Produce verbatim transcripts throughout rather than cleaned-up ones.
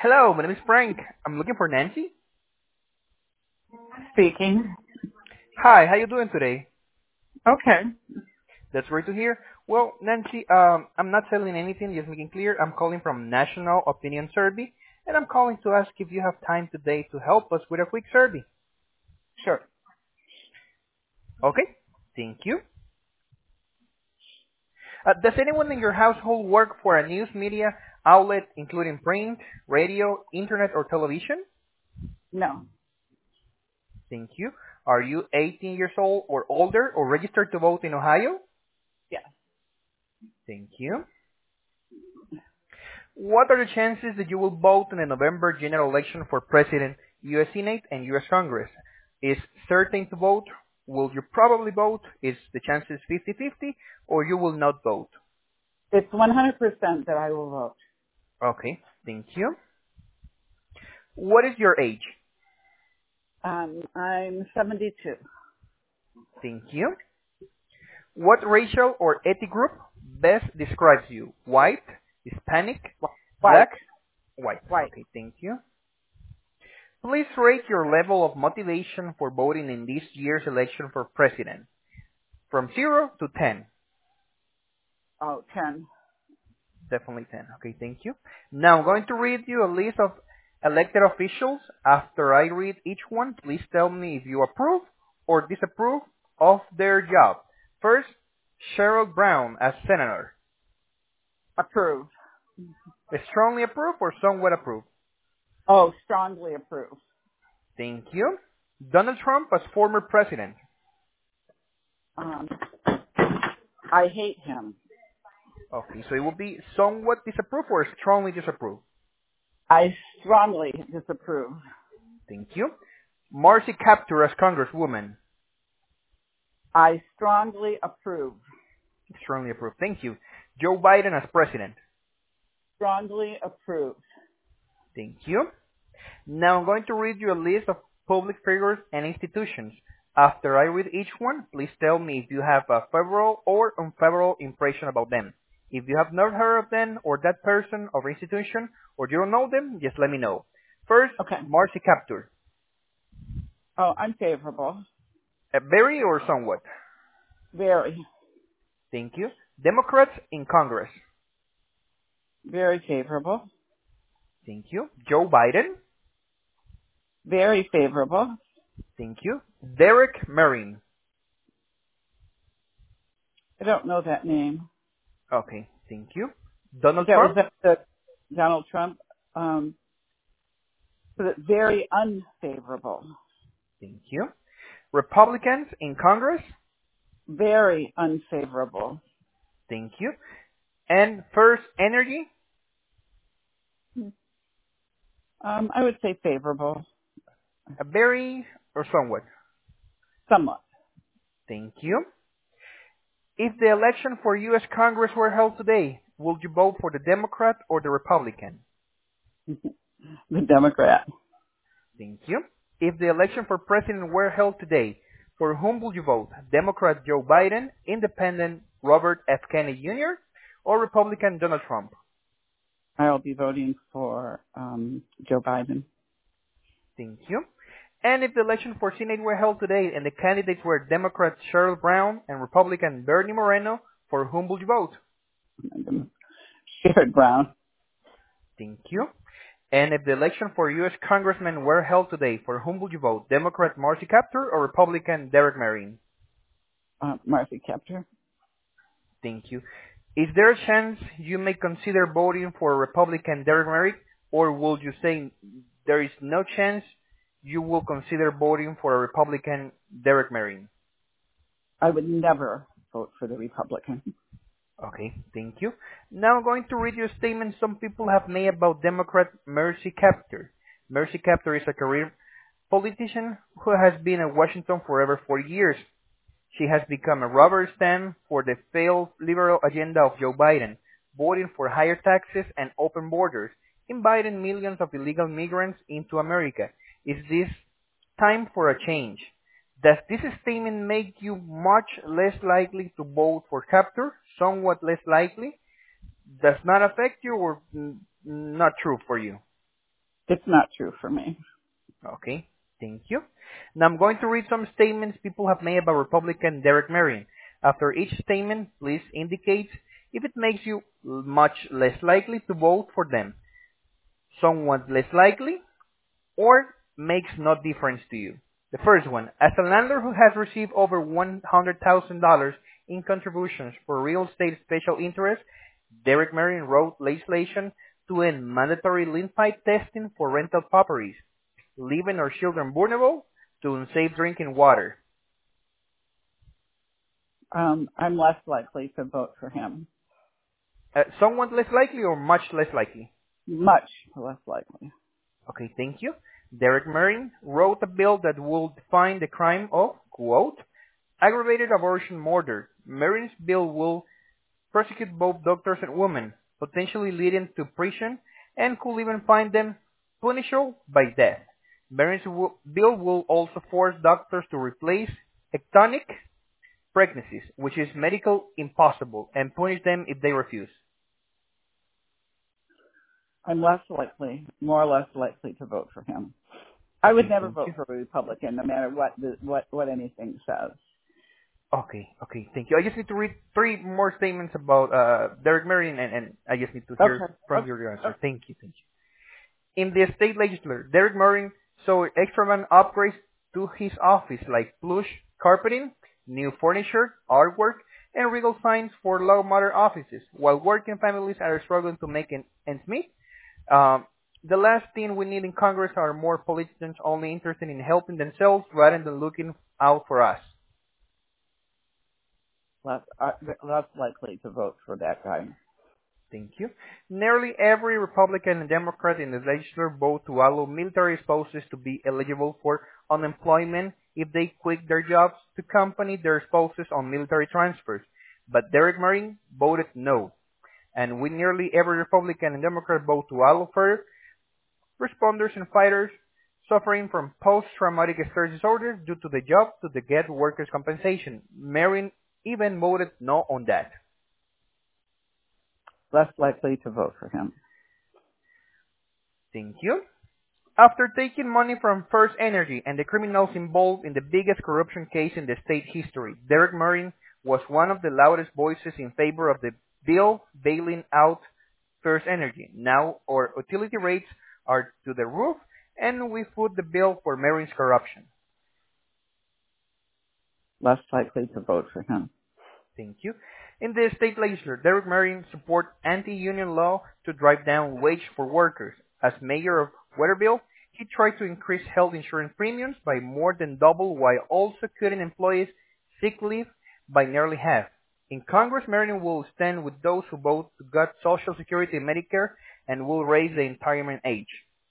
Hello, my name is Frank. I'm looking for Nancy. Speaking. Hi, how you doing today? Okay. That's great to hear. Well, Nancy, um, I'm not selling anything, just making clear. I'm calling from National Opinion Survey, and I'm calling to ask if you have time today to help us with a quick survey. Sure. Okay, thank you. Uh, does anyone in your household work for a news media outlet, including print, radio, internet, or television? No. Thank you. Are you eighteen years old or older or registered to vote in Ohio? Yes. Thank you. What are the chances that you will vote in the November general election for President, U S. Senate, and U S. Congress? Is certain to vote? Will you probably vote? Is the chances fifty-fifty, or you will not vote? It's one hundred percent that I will vote. Okay, thank you. What is your age? Um, I'm seventy-two. Thank you. What racial or ethnic group best describes you? White, Hispanic, White. black, white. White. Okay, thank you. Please rate your level of motivation for voting in this year's election for president. From zero to ten. Oh, ten. Definitely ten. Okay, thank you. Now I'm going to read you a list of elected officials. After I read each one, please tell me if you approve or disapprove of their job. First, Sherrod Brown as senator. Approve. Strongly approve or somewhat approve? Oh, strongly approve. Thank you. Donald Trump as former president. Um, I hate him. Okay, so it will be somewhat disapprove or strongly disapprove. I strongly disapprove. Thank you. Marcy Kaptur as congresswoman. I strongly approve. Strongly approve. Thank you. Joe Biden as president. Strongly approve. Thank you. Now I'm going to read you a list of public figures and institutions. After I read each one, please tell me if you have a favorable or unfavorable impression about them. If you have not heard of them or that person or institution, or you don't know them, just let me know. First, Okay. Marcy Kaptur. Oh, unfavorable. Uh, very or somewhat? Very. Thank you. Democrats in Congress. Very favorable. Thank you. Joe Biden. Very favorable. Thank you. Derek Merrin. I don't know that name. Okay, thank you. Donald Yeah, was Trump. that the Donald Trump? Um, but very unfavorable. Thank you. Republicans in Congress. Very unfavorable. Thank you. And First Energy. Um, I would say favorable, A very or somewhat. somewhat. Thank you. If the election for U S. Congress were held today, would you vote for the Democrat or the Republican? The Democrat. Thank you. If the election for president were held today, for whom would you vote? Democrat Joe Biden, Independent Robert F. Kennedy Junior, or Republican Donald Trump? I'll be voting for um, Joe Biden. Thank you. And if the election for Senate were held today and the candidates were Democrat Sherrod Brown and Republican Bernie Moreno, for whom would you vote? Sherrod Brown. Thank you. And if the election for U S. Congressmen were held today, for whom would you vote? Democrat Marcy Kaptur or Republican Derek Merrin? Uh, Marcy Kaptur. Thank you. Is there a chance you may consider voting for Republican Derek Merrick, or would you say there is no chance you will consider voting for a Republican Derek Merrick? I would never vote for the Republican. Okay, thank you. Now I'm going to read you a statement some people have made about Democrat Mercy Kaptur. Mercy Kaptur is a career politician who has been in Washington for over forty years. She has become a rubber stamp for the failed liberal agenda of Joe Biden, voting for higher taxes and open borders, inviting millions of illegal migrants into America. Is this time for a change? Does this statement make you much less likely to vote for Kaptur? Somewhat less likely? Does not affect you or mm, not true for you? It's not true for me. Okay, thank you. Now I'm going to read some statements people have made about Republican Derek Marion. After each statement, please indicate if it makes you much less likely to vote for them, somewhat less likely, or makes no difference to you. The first one, as a landlord who has received over one hundred thousand dollars in contributions for real estate special interest, Derek Marion wrote legislation to end mandatory lymphocyte testing for rental properties, leaving our children vulnerable to unsafe drinking water. Um, I'm less likely to vote for him. Uh, somewhat less likely or much less likely? Much less likely. Okay, thank you. Derek Marion wrote a bill that will define the crime of, quote, aggravated abortion murder. Marion's bill will prosecute both doctors and women, potentially leading to prison, and could even find them punishable by death. Marion's w- bill will also force doctors to replace ectopic pregnancies, which is medical impossible, and punish them if they refuse. I'm less likely, more or less likely to vote for him. I would Okay, never thank vote you. for a Republican, no matter what the, what what anything says. Okay, okay, thank you. I just need to read three more statements about uh, Derek Marion, and, and I just need to hear Okay. from Okay. your answer. Okay. Thank you, thank you. In the state legislature, Derek Marion saw extravagant upgrades to his office, like plush carpeting, new furniture, artwork, and regal signs for low modern offices, while working families are struggling to make an- ends meet. Um, the last thing we need in Congress are more politicians only interested in helping themselves rather than looking out for us. Less uh, less likely to vote for that guy. Thank you. Nearly every Republican and Democrat in the legislature vote to allow military spouses to be eligible for unemployment if they quit their jobs to accompany their spouses on military transfers. But Derek Marion voted no. And with nearly every Republican and Democrat vote to allow first responders and fighters suffering from post-traumatic stress disorder due to the job to the get workers' compensation. Marion even voted no on that. Less likely to vote for him. Thank you. After taking money from First Energy and the criminals involved in the biggest corruption case in the state history, Derek Marion was one of the loudest voices in favor of the bill bailing out First Energy. Now our utility rates are to the roof, and we foot the bill for Marion's corruption. Less likely to vote for him. Thank you. In the state legislature, Derek Marion support anti-union law to drive down wage for workers. As mayor of Weatherville, he tried to increase health insurance premiums by more than double while also cutting employees' sick leave by nearly half. In Congress, Marion will stand with those who vote to gut Social Security and Medicare and will raise the retirement age.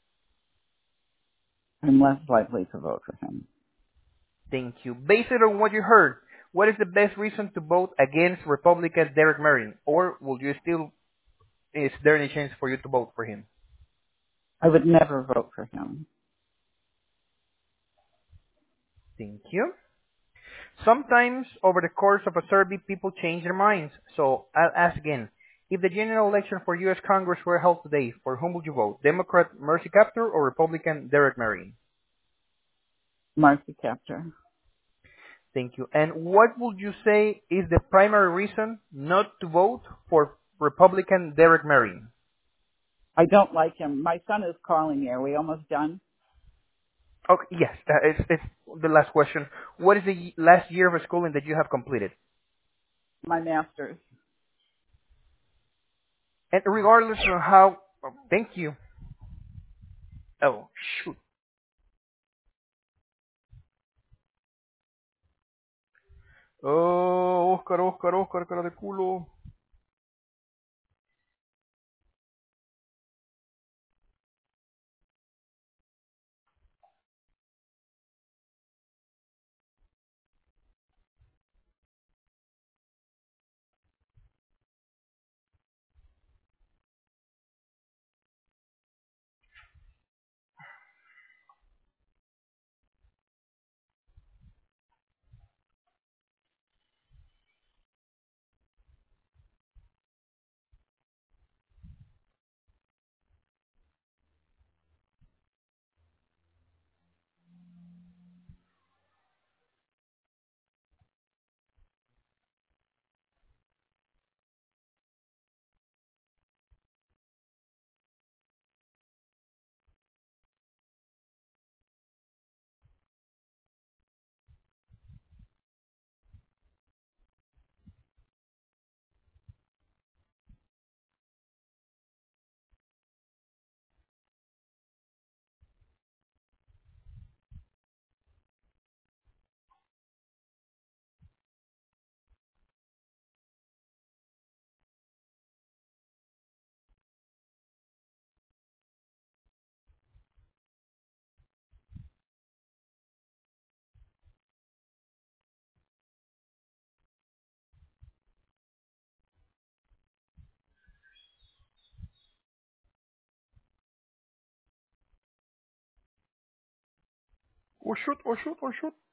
I'm less likely to vote for him. Thank you. Based on what you heard, what is the best reason to vote against Republican Derek Marion? Or will you still, is there any chance for you to vote for him? I would never vote for him. Thank you. Sometimes, over the course of a survey, people change their minds. So, I'll ask again. If the general election for U S Congress were held today, for whom would you vote? Democrat Mercy Kaptur or Republican Derek Marion? Marcy Kaptur. Thank you. And what would you say is the primary reason not to vote for Republican Derek Marion? I don't like him. My son is calling me. Are we almost done? Okay, yes, uh, it's, it's the last question. What is the y- last year of schooling that you have completed? My master's. And regardless of how, oh, thank you. Oh, shoot. Oh, Oscar, Oscar, Oscar, cara de culo. Oh shoot, oh shoot, oh shoot.